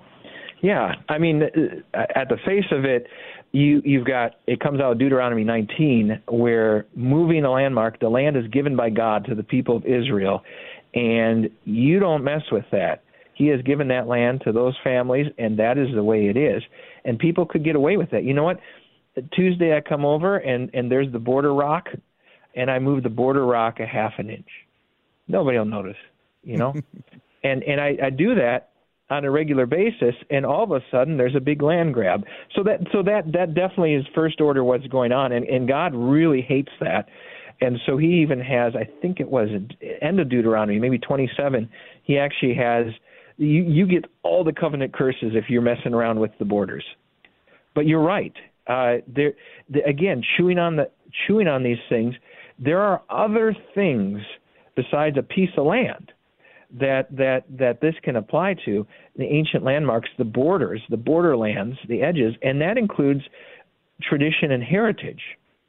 Yeah, I mean, at the face of it, you, you've got, it comes out of Deuteronomy nineteen, where moving a landmark, the land is given by God to the people of Israel, and you don't mess with that. He has given that land to those families, and that is the way it is. And people could get away with that. You know what? Tuesday I come over, and, and there's the border rock, and I move the border rock a half an inch. Nobody will notice, you know? and and I, I do that on a regular basis, and all of a sudden there's a big land grab. So that so that, that definitely is first order what's going on, and, and God really hates that. And so he even has, I think it was end of Deuteronomy, maybe twenty-seven, he actually has, you, you get all the covenant curses if you're messing around with the borders. But you're right. Uh, there, the, again, chewing on the chewing on these things, there are other things besides a piece of land that that that this can apply to, the ancient landmarks, the borders, the borderlands, the edges, and that includes tradition and heritage.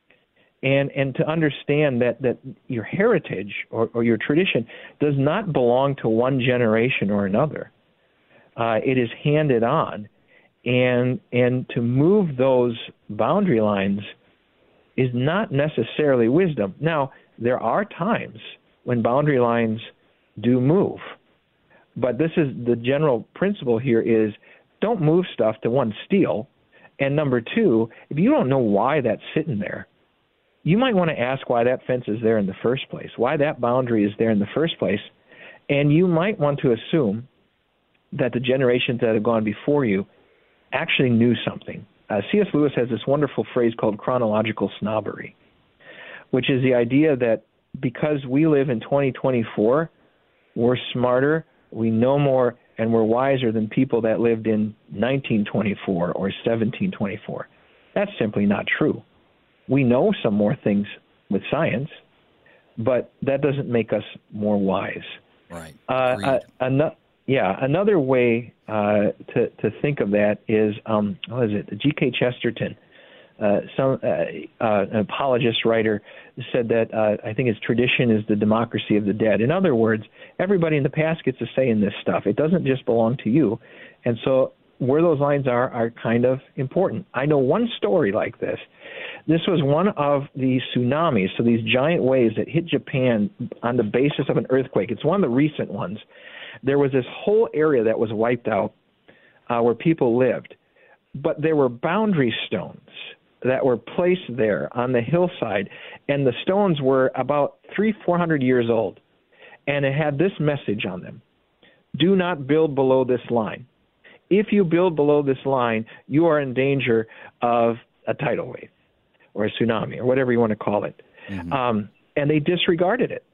And and to understand that, that your heritage or, or your tradition does not belong to one generation or another. Uh, it is handed on. And and to move those boundary lines is not necessarily wisdom. Now, there are times when boundary lines do move. But this is the general principle here is don't move stuff to, one, steal. And number two, if you don't know why that's sitting there, you might want to ask why that fence is there in the first place, why that boundary is there in the first place. And you might want to assume that the generations that have gone before you actually knew something. Uh, C S. Lewis has this wonderful phrase called chronological snobbery, which is the idea that because we live in twenty twenty-four, we're smarter, we know more, and we're wiser than people that lived in nineteen twenty-four or seventeen twenty-four. That's simply not true. We know some more things with science, but that doesn't make us more wise. Right. Uh, uh, an- yeah, another way uh, to, to think of that is, um, what is it, G K Chesterton, uh, some uh, uh, an apologist writer, said that uh, I think his tradition is the democracy of the dead. In other words, everybody in the past gets a say in this stuff. It doesn't just belong to you. And so where those lines are are kind of important. I know one story like this. This was one of the tsunamis, so these giant waves that hit Japan on the basis of an earthquake. It's one of the recent ones. There was this whole area that was wiped out uh, where people lived. But there were boundary stones that were placed there on the hillside, and the stones were about three, four hundred years old. And it had this message on them: do not build below this line. If you build below this line, you are in danger of a tidal wave or a tsunami or whatever you want to call it. Mm-hmm. Um, and they disregarded it.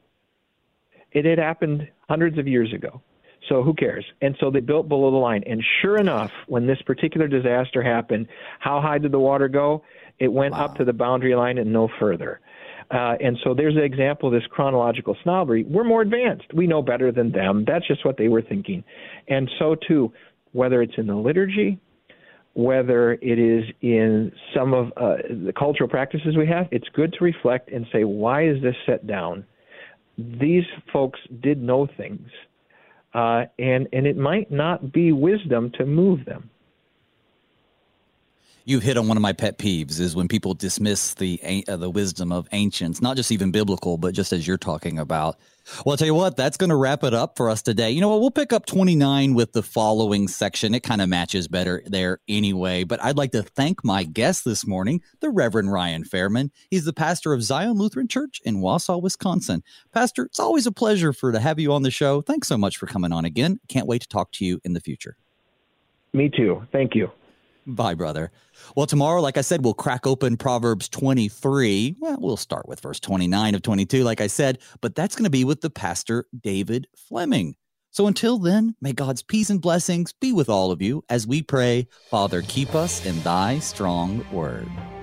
It had happened hundreds of years ago. So who cares? And so they built below the line. And sure enough, when this particular disaster happened, how high did the water go? It went wow. up to the boundary line and no further. Uh, and so there's an example of this chronological snobbery. We're more advanced. We know better than them. That's just what they were thinking. And so, too, whether it's in the liturgy, whether it is in some of uh, the cultural practices we have, it's good to reflect and say, why is this set down? These folks did know things. Uh, and, and it might not be wisdom to move them. You've hit on one of my pet peeves is when people dismiss the uh, the wisdom of ancients, not just even biblical, but just as you're talking about. Well, I'll tell you what, that's going to wrap it up for us today. You know what? We'll pick up twenty-nine with the following section. It kind of matches better there anyway. But I'd like to thank my guest this morning, the Reverend Ryan Fairman. He's the pastor of Zion Lutheran Church in Wausau, Wisconsin. Pastor, it's always a pleasure for to have you on the show. Thanks so much for coming on again. Can't wait to talk to you in the future. Me too. Thank you. Bye, brother. Well, tomorrow, like I said, we'll crack open Proverbs twenty-three. Well, we'll start with verse twenty-nine of twenty-two, like I said, but that's going to be with the pastor, David Fleming. So until then, may God's peace and blessings be with all of you as we pray, Father, keep us in thy strong word.